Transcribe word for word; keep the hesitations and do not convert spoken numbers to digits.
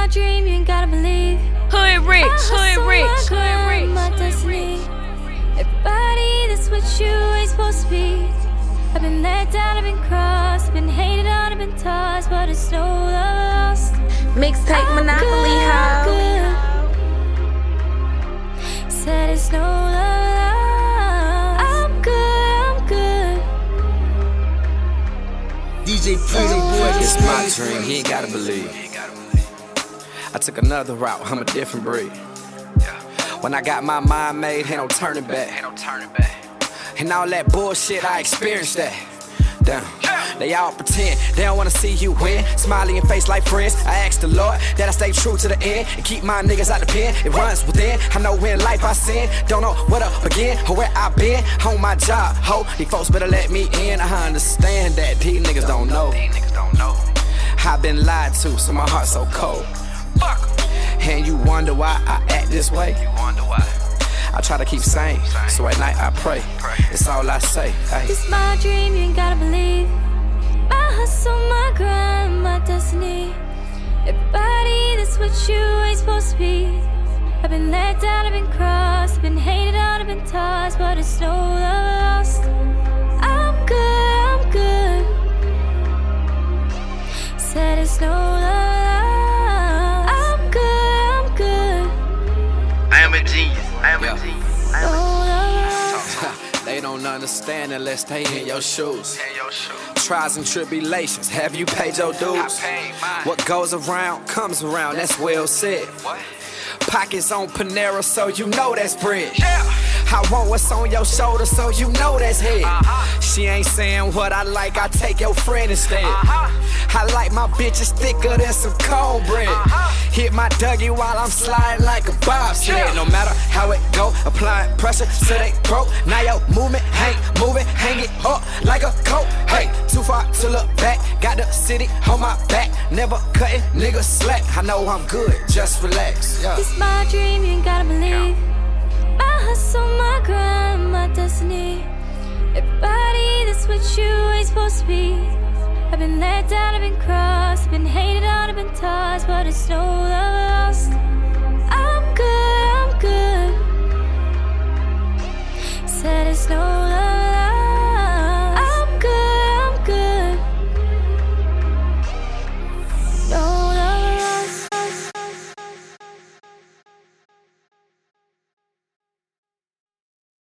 my dream, you ain't gotta believe. Hood rich, hood rich, hood rich, my destiny. Everybody, that's what you ain't supposed to be. I've been let down, I've been crossed, I've been hated on, I've been tossed, but it's no love lost. Mixtape Monopoly Ho. Said it's no love lost. I'm good, I'm good. D J Prison Boy, it's my dream, he ain't gotta believe. I took another route, I'm a different breed. When I got my mind made, ain't no turning back. And all that bullshit, I experienced that. Damn. They all pretend they don't wanna see you win. Smiley and face like friends. I ask the Lord that I stay true to the end and keep my niggas out the pen. It runs within. I know in life I sin. Don't know where to begin or where I been. On my job, ho. These folks better let me in. I understand that these niggas don't know. I've been lied to, so my heart's so cold. And you wonder why I act this way. I try to keep sane, so at night I pray. It's all I say. Ay. It's my dream, you ain't gotta believe. My hustle, my grind, my destiny. Everybody, that's what you ain't supposed to be. I've been let down, I've been crossed, I've been hated on, I've been tossed, but it's no love lost. I'm good, I'm good. Said it's no love lost. I'm good, I'm good. I am a genius. I am yeah. a genius. They don't understand unless they in your shoes. Trials and tribulations, have you paid your dues? What goes around comes around, that's well said. Pockets on Panera, so you know that's bread. I want what's on your shoulder, so you know that's head. She ain't saying what I like, I take your friend instead. I like my bitches thicker than some cornbread. Hit my Dougie while I'm sliding like a bobsled. No matter how it go, applying pressure so they broke. Now your movement ain't moving, hang it up like a coat. Hey, too far to look back, got the city on my back. Never cutting niggas slack, I know I'm good, just relax. Yeah. It's my dream, you ain't gotta believe. My hustle, my grind, my destiny. Everybody, that's what you ain't supposed to be. I've been let down, I've been crossed, I've been hated on, I've been tossed, but it's no love lost. I'm good, I'm good. Said it's no